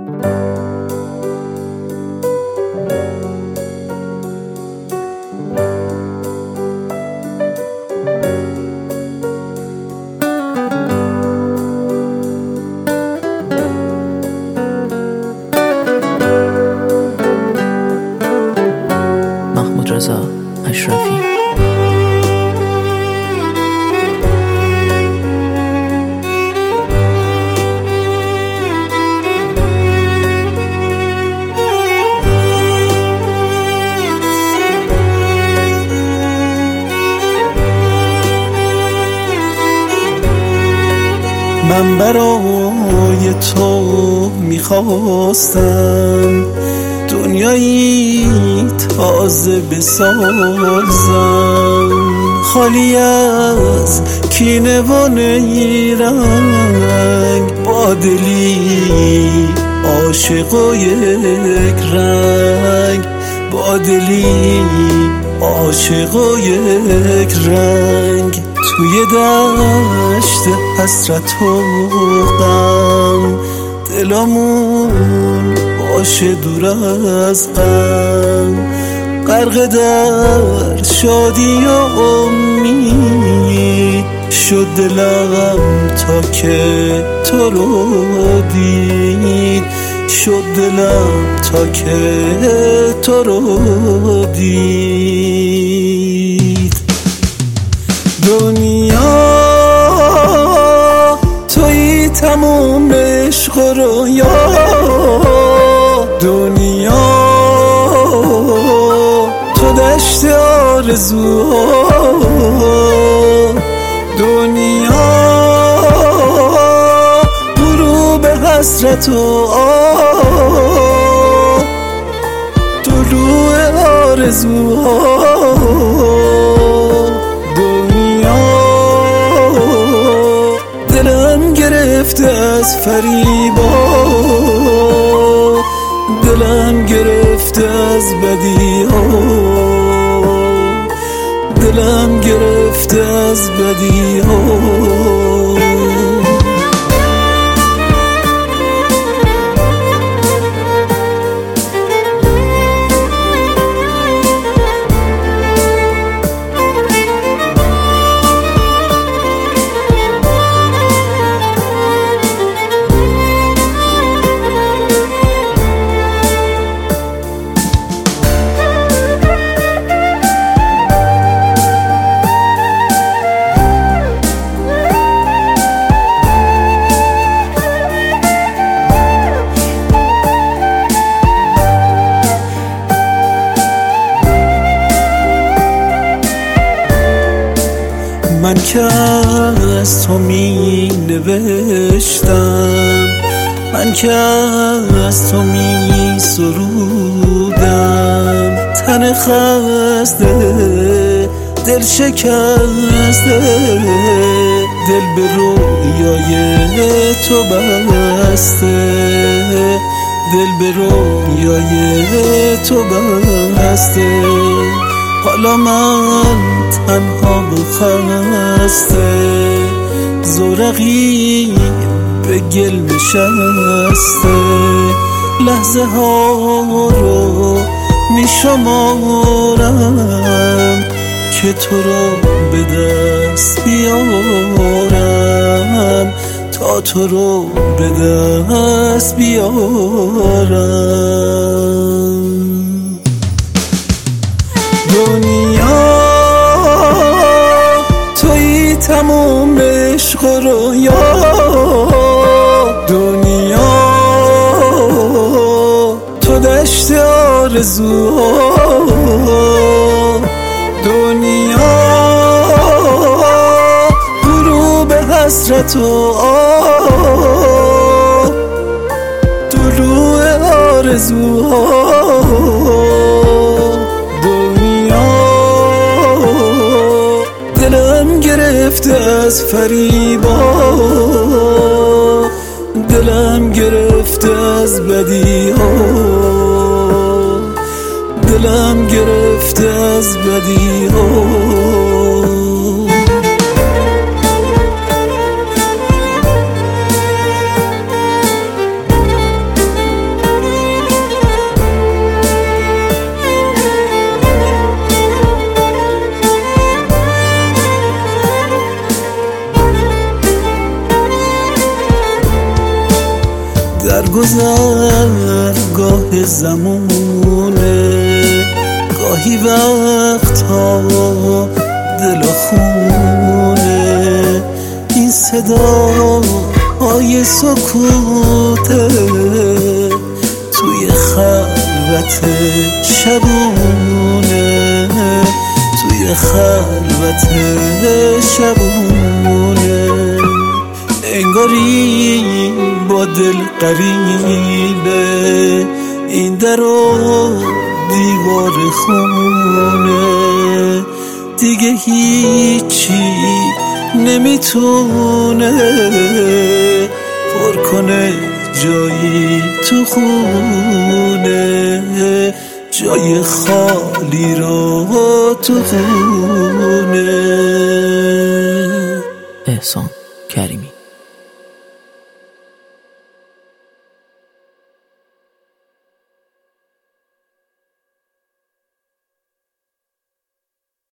محمود رضا اشرفی. من برای تو میخواستم دنیایی تازه بسازم، خالی از کینه و نیرنگ، با دلی عاشق و یک رنگ، با دلی عاشق و یک رنگ. توی دشت حسرت و غم دلمون باشه دور از غم، غرق در شادی و امید شد دلم تا که تو رو دید، شد دلم تا که تو رو دید. دنیا توی تموم عشق و رویا، دنیا تو دشت آرزوها، دنیا غروب حسرت و طلوع آرزوها، دلم گرفته از فریبا، دلم گرفته از بدی ها، دلم گرفته از بدی ها. من که از تو می نوشتم، من که از تو می سرودم، تن خسته دل شکسته، دل به رویای تو بسته، دل به رویای تو بسته. حالا من تنها و خسته، زورقی به گل نشسته، لحظه ها رو می شمارم که تو رو به دست بیارم، تا تو رو به دست بیارم. دنیا توی تموم عشق و رویا، دنیا تو دشت آرزوها، دنیا غروب حسرت و طلوع آرزوها، دلم گرفته از فریبا، دلم گرفته از بدی ها، دلم گرفته از بدی ها. در گذرگاه زمونه، گاهی وقتا دل خونه. این صدای سکوته توی خلوت شبونه، توی خلوت شبونه. انگاری با دل قریبه این در و دیوار خونه، دیگه هیچی نمیتونه پر کنه جایی تو خونه، جای خالی رو تو خونه. احسان کریمی.